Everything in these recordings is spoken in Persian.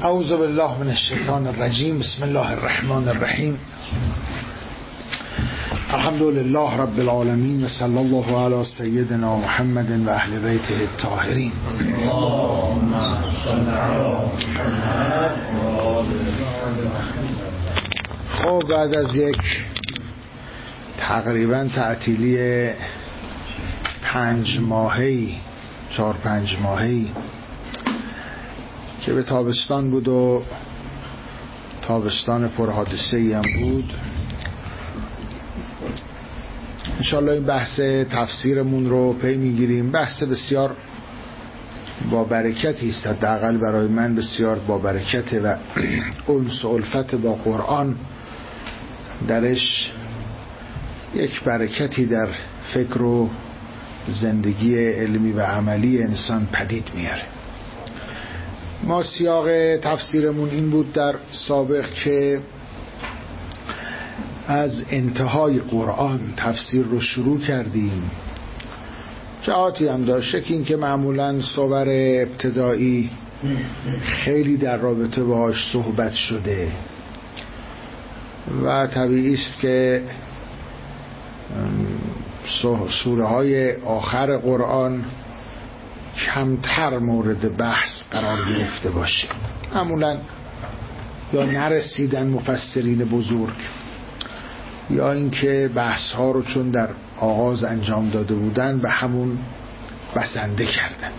اعوذ بالله من الشیطان الرجیم. بسم الله الرحمن الرحیم. الحمد لله رب العالمین و صلی الله علی سیدنا محمد و اهل بیته الطاهرین. خب بعد از یک تقریبا تعطیلی 5 ماهه‌ای 4-5 ماهه‌ای که به تابستان بود و تابستان پرحادثه‌ای هم بود، انشالله این بحث تفسیرمون رو پی میگیریم. بحث بسیار با برکتی است، حداقل برای من بسیار با برکته و انس و الفت با قرآن درش یک برکتی در فکر و زندگی علمی و عملی انسان پدید میاره. ما سیاق تفسیرمون این بود در سابق که از انتهای قرآن تفسیر رو شروع کردیم. جهاتی هم داشته که این که معمولا صور ابتدایی خیلی در رابطه باهاش صحبت شده و طبیعی است که سوره های آخر قرآن کمتر مورد بحث قرار گرفته باشه. معمولا یا نرسیدن مفسرین بزرگ یا اینکه بحث ها رو چون در آغاز انجام داده بودن به همون بسنده کردن.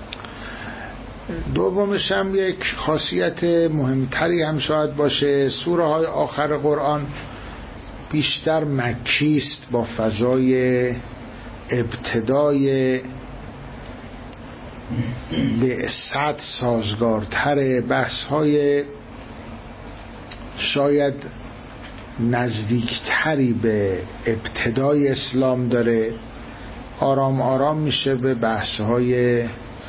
دومش هم یک خاصیت مهمتری هم شاید باشه، سوره های آخر قرآن بیشتر مکی است، با فضای ابتدای به صد سازگارتر، بحث های شاید نزدیکتری به ابتدای اسلام داره، آرام آرام میشه به بحث های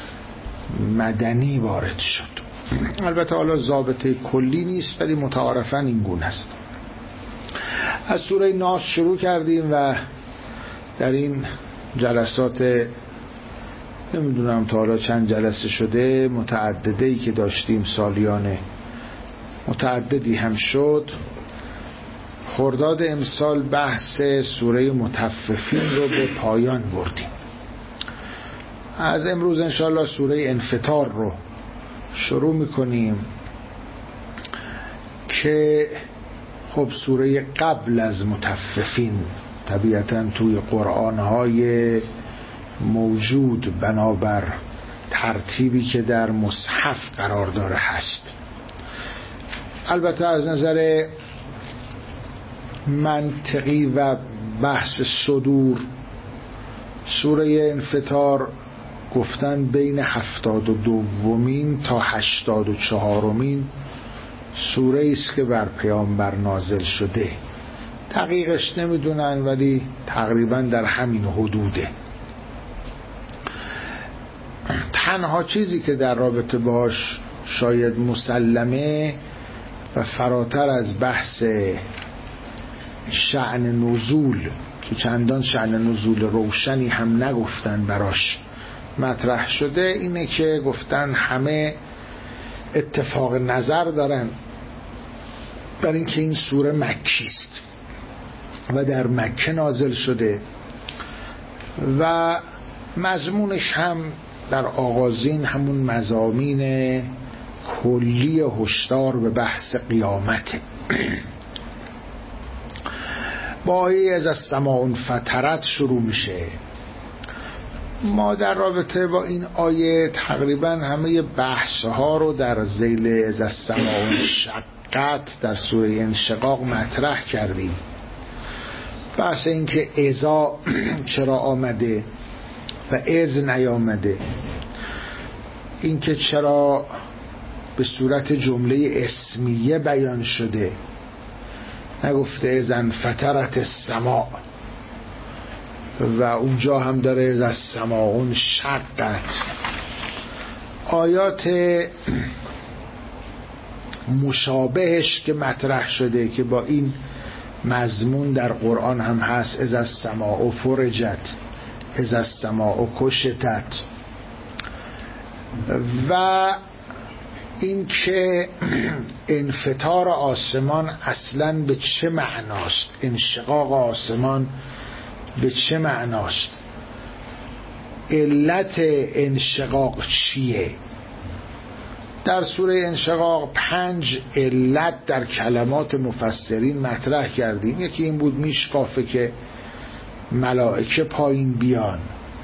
مدنی وارد شد. البته حالا ضابطه کلی نیست ولی متعارفاً این گونه است. از سوره ناس شروع کردیم و در این جلسات نمیدونم تا حالا چند جلسه شده، متعدده‌ای که داشتیم، سالیانه متعددی هم شد، خرداد امسال بحث سوره مطففین رو به پایان بردیم. از امروز انشاءالله سوره انفطار رو شروع میکنیم که خب سوره قبل از مطففین طبیعتاً توی قرآن‌های موجود بنابر ترتیبی که در مصحف قرار داره هست. البته از نظر منطقی و بحث صدور سوره انفطار گفتن بین 72مین تا 84مین سوره است که بر پیامبر نازل شده. دقیقش نمیدونن ولی تقریبا در همین حدوده. تنها چیزی که در رابطه باش شاید مسلمه و فراتر از بحث شأن نزول که چندان شأن نزول روشنی هم نگفتن براش مطرح شده، اینه که گفتن همه اتفاق نظر دارن بر اینکه این سوره مکی است و در مکه نازل شده و مضمونش هم در آغازین همون مضامین کلی هشدار به بحث قیامته. با آیه از السماء انفطرت شروع میشه. ما در رابطه با این آیه تقریبا همه بحث ها رو در ذیل از السماء انشقت در سوره انشقاق مطرح کردیم. بحث این که اذا چرا آمده و اذ نیامده، این که چرا به صورت جمله اسمیه بیان شده، نگفته اذا انفطرت السماء، و اونجا هم داره از السماء انشقت. آیات مشابهش که مطرح شده که با این مضمون در قرآن هم هست، از السماء فرجت، از السماء کشتت، و این که انفطار آسمان اصلاً به چه معناست، انشقاق آسمان به چه معناست، علت انشقاق چیه. در سوره انشقاق 5 علت در کلمات مفسرین مطرح کردیم. یکی این بود میشکافه که ملائکه پایین بیان،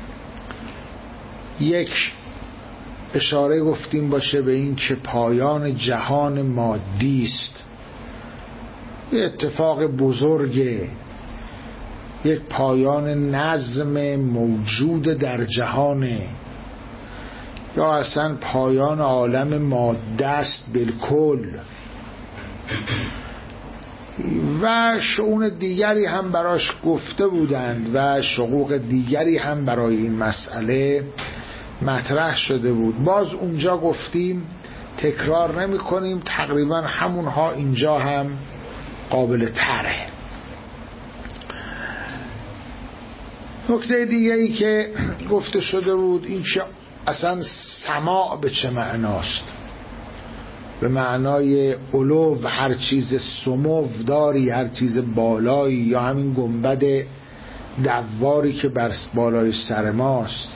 یک اشاره گفتیم باشه به این که پایان جهان مادی است، یه اتفاق بزرگه، یک پایان نظم موجود در جهانه، یا اصلا پایان عالم ماده است بالکل. و شؤون دیگری هم براش گفته بودند و شقوق دیگری هم برای این مسئله مطرح شده بود. باز اونجا گفتیم، تکرار نمی کنیم، تقریبا همونها اینجا هم قابل تره. نکته دیگری که گفته شده بود این که اصلا سماع به چه معناست، به معنای علو و هر چیز سمو داری، هر چیز بالایی، یا همین گنبد دواری که بر بالای سر ماست.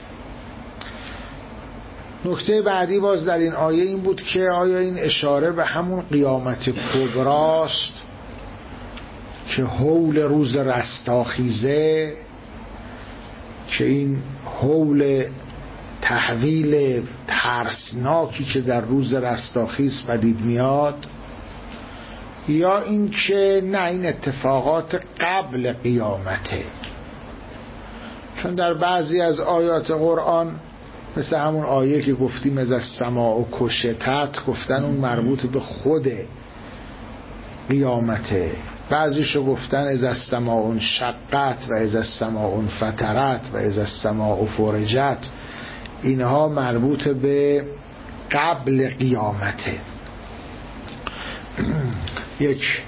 نکته بعدی باز در این آیه این بود که آیا این اشاره به همون قیامت کبراست که هول روز رستاخیزه، که این هول تحویل ترسناکی که در روز رستاخیز پدید میاد، یا این که نه این اتفاقات قبل قیامته. چون در بعضی از آیات قرآن مثل همون آیه که گفتیم از السماء کشطت، گفتن اون مربوط به خود قیامته، بعضیشو گفتن از السماء انشقت و از السماء انفطرت و از السماء فرجت، اینها مربوط به قبل قیامته. یک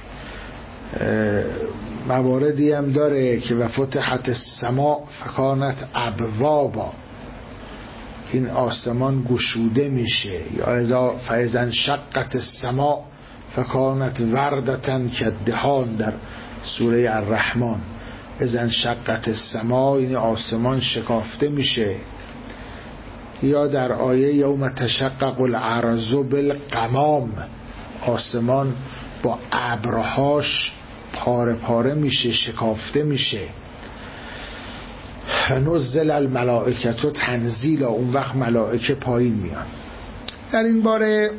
مواردی هم داره که و فتحت السماء فکانت ابوابا، این آسمان گشوده میشه، یا اذا فاذا انشقت السماء فکانت وردة کالدهان در سوره الرحمن. اذا انشقت السماء یعنی آسمان شکافته میشه. یا در آیه یوم تشقق الارض بالغمام، آسمان با ابرهاش پاره پاره میشه، شکافته میشه. نزل الملائکه تنزیلا، اون وقت ملائکه پایین میان. در این باره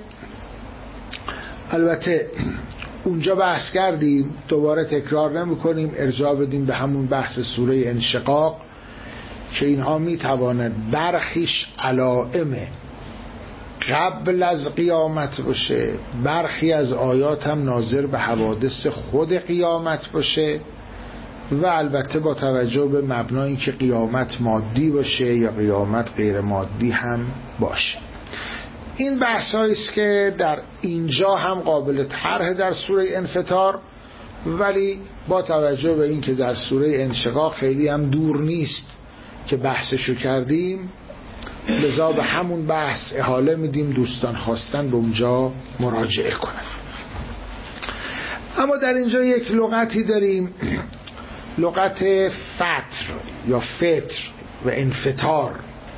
البته اونجا بحث کردیم، دوباره تکرار نمی کنیم، ارجاع بدیم به همون بحث سوره انشقاق که اینها میتواند برخیش علائم قبل از قیامت باشه، برخی از آیات هم ناظر به حوادث خود قیامت باشه، و البته با توجه به مبنای که قیامت مادی باشه یا قیامت غیر مادی هم باشه. این بحثایی است که در اینجا هم قابل طرح در سوره انفطار، ولی با توجه به این که در سوره انشقاق خیلی هم دور نیست که بحثشو کردیم، لذا به همون بحث احاله میدیم، دوستان خواستن به اونجا مراجعه کنن. اما در اینجا یک لغتی داریم، لغت فتر یا فتر و انفطار.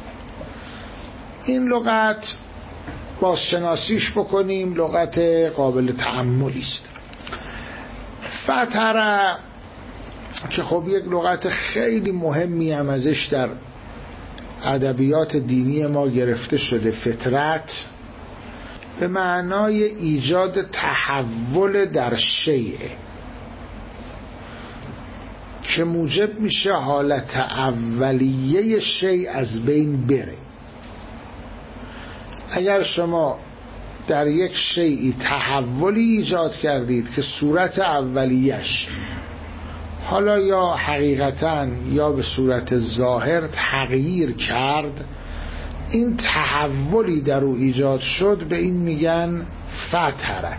این لغت بازشناسیش بکنیم، لغت قابل تأملی است. فتر که خب یک لغت خیلی مهمی هم ازش در ادبیات دینی ما گرفته شده، فطرت، به معنای ایجاد تحول در شیء که موجب میشه حالت اولیه شیء از بین بره. اگر شما در یک شیئی تحولی ایجاد کردید که صورت اولیش حالا یا حقیقتاً یا به صورت ظاهر تغییر کرد، این تحولی در او ایجاد شد، به این میگن فتره.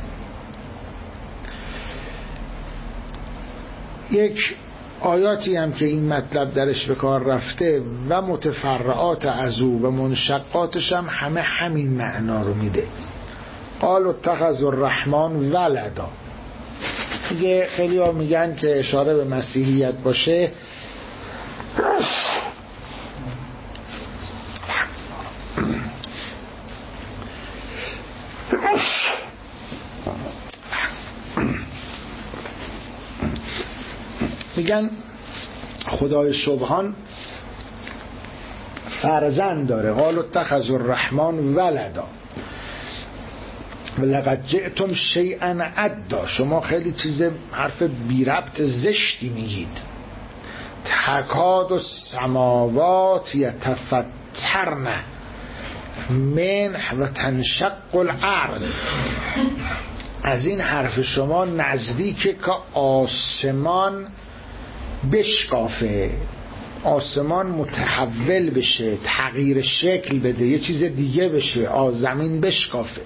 یک آیاتی هم که این مطلب درش به کار رفته و متفرعات از او و منشقاتش هم همه همین معنا رو میده. قال اتخذ الرحمن ولدا. دیگه خیلی ها میگن که اشاره به مسیحیت باشه، میگن خدای سبحان فرزند داره. قال اتخذ الرحمن ولدا ولقد جئتم شیئا عدا. شما خیلی چیز حرف بی ربط زشتی میگید. تکاد السماوات یتفطرن منه و تنشق الارض. از این حرف شما نزدیکه که آسمان بشکافه، آسمان متحول بشه، تغییر شکل بده، یه چیز دیگه بشه، زمین بشکافه.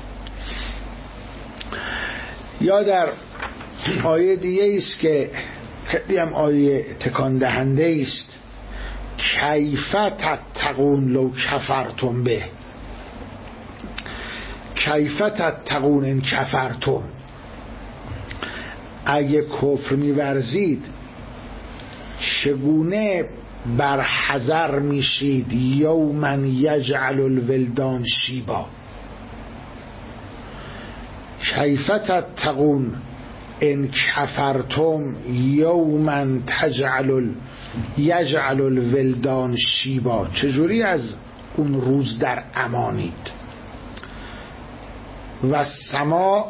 یا در آیه دیگه است که خیلی هم آیه تکان دهنده است، کیف تتقون لو کفرتم به. کیف تتقون ان کفرتم، اگه کفر می‌ورزید چگونه برحذر میشید یوما یجعل الولدان شیبا. کیف تتقون ان کفرتم یوما یجعل الولدان شیبا. چجوری از اون روز در امانید. و السماء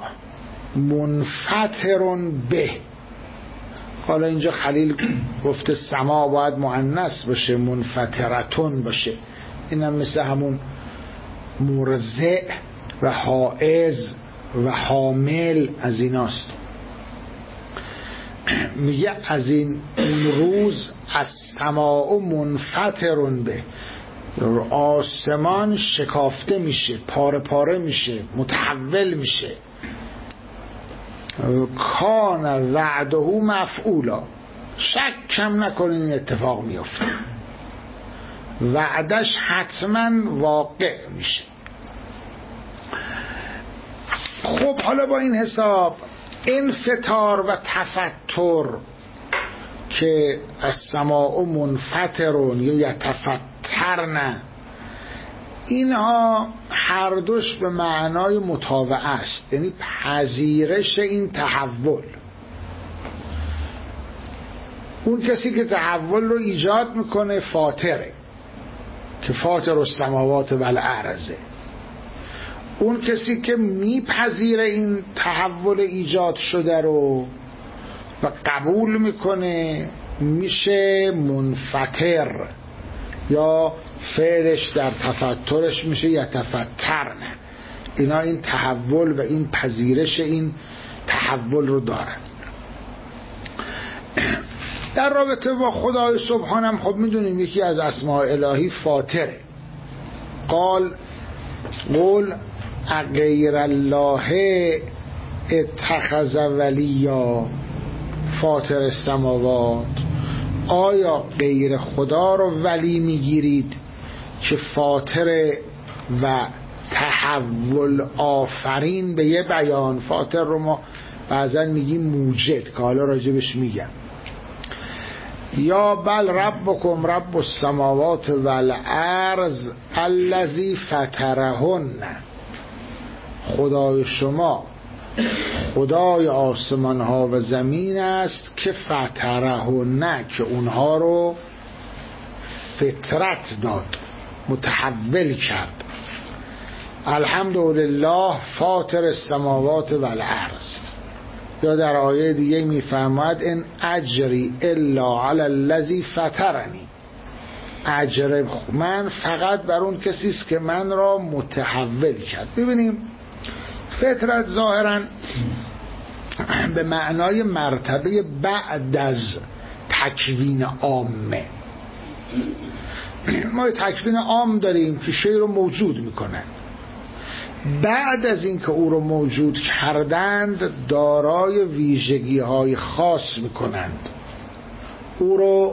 منفطر به. حالا اینجا خلیل گفته سما باید مؤنث باشه، منفطرتون باشه. اینم مثل همون مرضع و حائض و حامل از ایناست. میگه از این اون روز از سماء منفطر به، آسمان شکافته میشه، پاره پاره میشه، متحول میشه. کان وعده مفعولا، شک کم نکنین این اتفاق میفته، وعدش حتما واقع میشه. خب حالا با این حساب انفطار و تفتر که السماء منفطرون یا یتفطرن، اینها هر دوش به معنای مطاوعه است، یعنی پذیرش این تحول. اون کسی که تحول رو ایجاد میکنه فاطره، که فاطر السماوات و الارض. اون کسی که میپذیره این تحول ایجاد شده رو و قبول میکنه میشه منفطر، یا فعلش در تفترش میشه یتفطرن. اینا این تحول و این پذیرش این تحول رو دارن. در رابطه با خدای سبحان هم خب میدونیم یکی از اسماء الهی فاطره. قول غیر الله اتخذ ولیا فاطر السماوات. آیا غیر خدا رو ولی میگیرید که فاطر و تحول آفرین به یه بیان؟ فاطر رو ما بعضا میگیم موجد که حالا راجبش میگم. یا بل ربکم رب السماوات والارض الذی فطرهن. خدای شما خدای آسمان ها و زمین است که فطرهن، که اونها رو فطرت داد، متحول کرد. الحمدلله فاطر السماوات والارض. یا در آیه دیگه میفرماید ان اجری الا علی الذی فطرنی. اجر من فقط بر اون کسی است که من را متحول کرد. ببینیم فطرت ظاهرا به معنای مرتبه بعد از تکوین عامه. ما تکوین عام داریم که شی رو موجود میکنن، بعد از این که او رو موجود کردند دارای ویژگی های خاص میکنند، او رو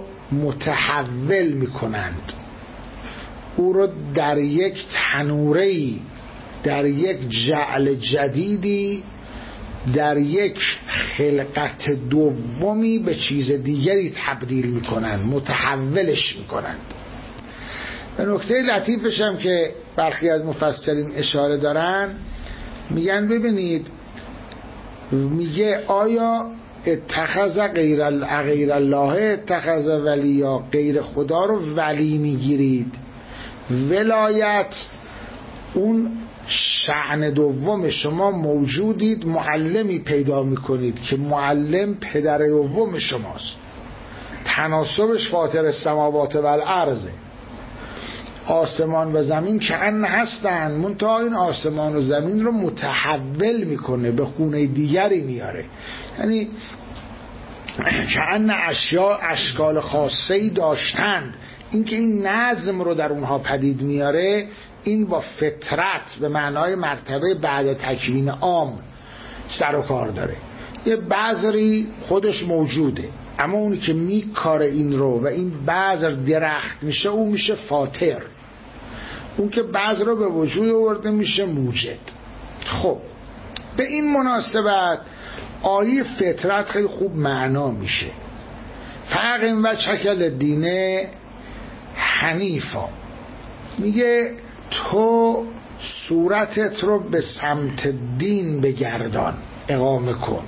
متحول میکنند، او رو در یک تنوره‌ای در یک جعل جدیدی، در یک خلقت دومی به چیز دیگری تبدیل میکنند، متحولش میکنند. به نکته لطیفش هم که برخی از مفسرین اشاره دارن، میگن ببینید، میگه آیا اتخذ غیر الله اتخذ ولیا، غیر خدا رو ولی میگیرید؟ ولایت اون شأن دوم شما موجودید، معلمی پیدا میکنید که معلم پدر دوم شماست، تناسبش فاطر السماوات و الارض. آسمان و زمین که ان هستن، منتها این آسمان و زمین رو متحول میکنه، به خونه دیگری میاره. یعنی که ان اشیاء اشکال خاصه‌ای داشتند، اینکه این نظم رو در اونها پدید میاره، این با فطرت به معنای مرتبه بعد تکوین عام سر و کار داره. یه بذری خودش موجوده، اما اونی که میکاره این رو و این بذر درخت میشه، اون میشه فاطر. اون که بذر رو به وجود آورده میشه موجد. خب به این مناسبت آیه فطرت خیلی خوب معنا میشه. فاقم وجهک للدین حنیفا، میگه تو صورتت رو به سمت دین بگردان، اقامه کن.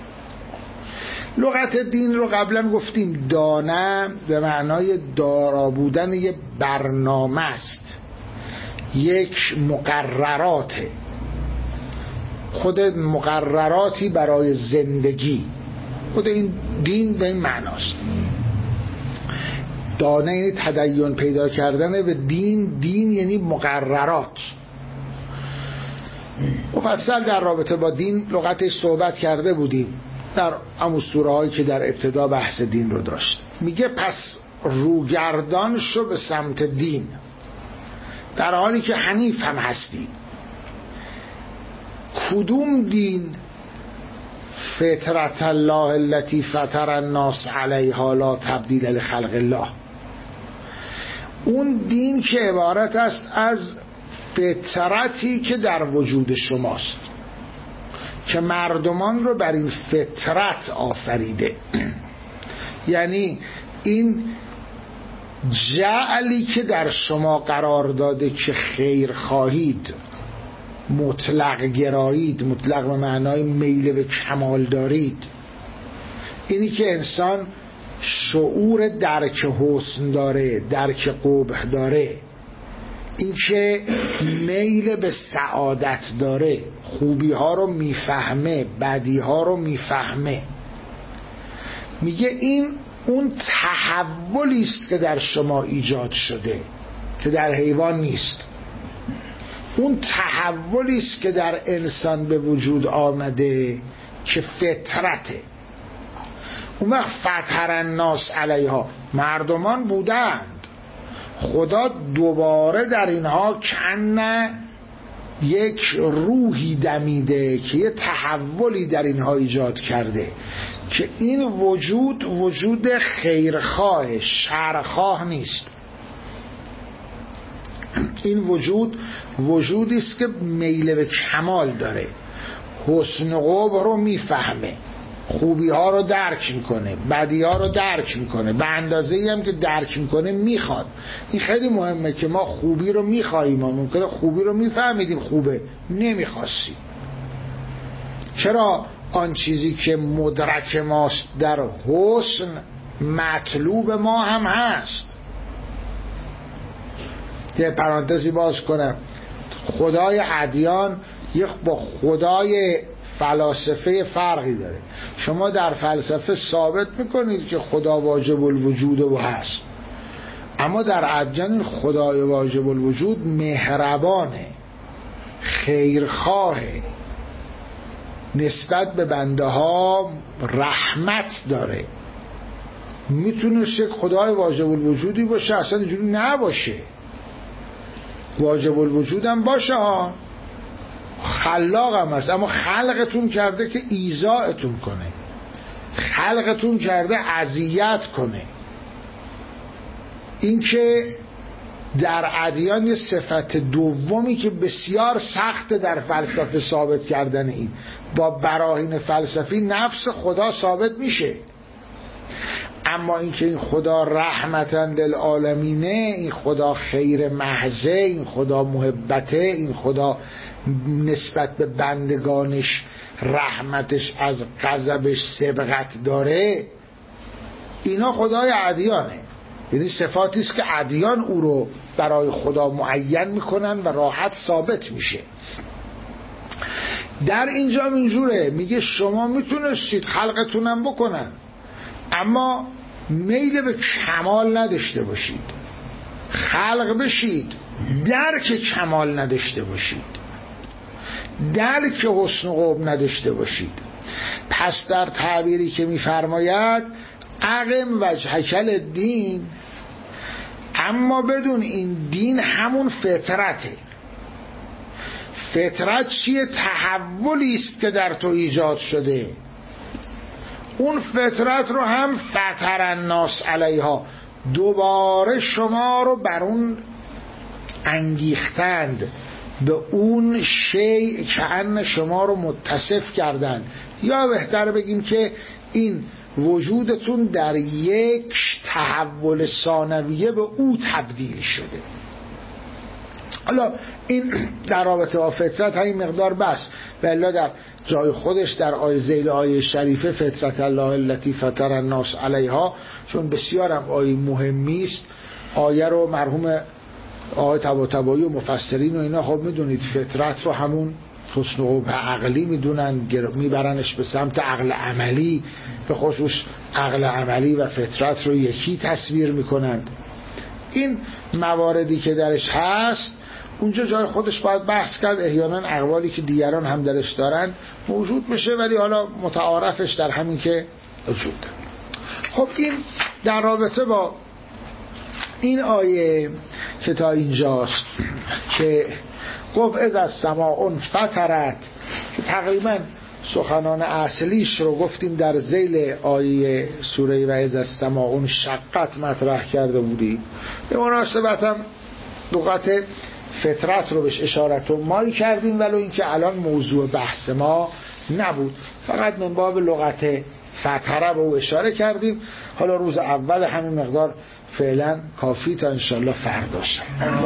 لغت دین رو قبلا گفتیم، دانه به معنای دارا بودن یه برنامه است، یک مقرراته، خود مقرراتی برای زندگی. خود این دین به این معناست. دانه یعنی تدین پیدا کردن به دین، دین یعنی مقررات. مفصل در رابطه با دین لغتش صحبت کرده بودیم در همون سوره هایی که در ابتدا بحث دین رو داشت. میگه پس روگردان شو به سمت دین، در حالی که حنیف هم هستی. کدوم دین؟ فطرت الله التي فطر الناس علیها لا تبدیل لخلق الله. اون دین که عبارت است از فطرتی که در وجود شماست، که مردمان رو بر این فطرت آفریده. یعنی این جعلی که در شما قرار داده که خیر خواهید، مطلق گرایید، مطلق به معنای میل به کمال دارید، اینی که انسان شعور درک حسن داره، درک قبح داره، این که میل به سعادت داره، خوبی ها رو میفهمه، بدی ها رو میفهمه. میگه این اون تحولی است که در شما ایجاد شده، که در حیوان نیست. اون تحولی است که در انسان به وجود آمده که فطرته. اون وقت فطر الناس علیها، مردمان بودند، خدا دوباره در اینها کنه یک روحی دمیده که یه تحولی در اینها ایجاد کرده، که این وجود وجود خیرخواه، شرخواه نیست. این وجود وجودی است که میل به کمال داره، حسن و قبح رو میفهمه، خوبی ها رو درک میکنه، بدی ها رو درک میکنه، به اندازه‌ای هم که درک میکنه میخواد. این خیلی مهمه که ما خوبی رو میخواییم، ما ممکنه خوبی رو میفهمیدیم خوبه، نمیخواستیم. چرا؟ آن چیزی که مدرک ماست در حسن مطلوب ما هم هست. یه پرانتزی باز کنم، خدای ادیان یک با خدای فلاسفه فرقی داره. شما در فلسفه ثابت میکنید که خدا واجب الوجود و هست، اما در ادیان این خدای واجب الوجود مهربانه، خیرخواهه، نسبت به بنده ها رحمت داره. میتونه خدای واجب الوجودی باشه، اصلا اینجوری نباشه، واجب الوجود هم باشه ها، خلاق هم هست، اما خلقتون کرده که ایذاءتون کنه، خلقتون کرده اذیت کنه. این که در ادیان یه صفت دومی که بسیار سخت در فلسفه ثابت کردن، این با براهین فلسفی نفس خدا ثابت میشه، اما اینکه این خدا رحمتاً للعالمینه، این خدا خیر محضه، این خدا محبته، این خدا نسبت به بندگانش رحمتش از غضبش سبقت داره، اینا خدای ادیانه. یعنی صفاتی است که ادیان او رو برای خدا معین میکنن و راحت ثابت میشه. در اینجا اینجوره، میگه شما میتونستید خلقتونم بکنن اما میل به کمال نداشته باشید، خلق بشید، درک کمال نداشته باشید، درک حسن و قوم نداشته باشید. پس در تعبیری که میفرماید اقم وجهکل دین، اما بدون این دین همون فطرته. فطرت چیه؟ تحولی است که در تو ایجاد شده. اون فطرت رو هم فطر الناس علیها، دوباره شما رو بر اون انگیختند، به اون شیء که ان شما رو متصف کردن، یا بهتر بگیم که این وجودتون در یک تحول ثانویه به او تبدیل شده. حالا این در رابطه با فطرت همین مقدار بس، ولی در جای خودش در آیه ذیل آیه شریفه فطرت الله التي فطر الناس علیها، چون بسیار هم آیه مهمی است. آیه رو مرحوم آیه طباطبایی و مفسرین و اینا خب میدونید فطرت رو همون حسن و قبح عقلی میدونن، میبرنش به سمت عقل عملی، به خصوص عقل عملی و فطرت رو یکی تصویر میکنن. این مواردی که درش هست اونجا جای خودش باید بحث کرد، احیانا اقوالی که دیگران هم درش دارن موجود بشه، ولی حالا متعارفش در همین که وجود. خب این در رابطه با این آیه که تا اینجاست که گفت از السماء فطرت، که تقریبا سخنان اصلیش رو گفتیم در ذیل آیه سوره و از السماء انشقت مطرح کرده بودیم. به مناسبت هم لغت فطرت رو بهش اشارت و مایی کردیم، ولو اینکه الان موضوع بحث ما نبود، فقط من باب لغت فطره به او اشاره کردیم. حالا روز اول همین مقدار فعلا کافی تا انشالله فرداش.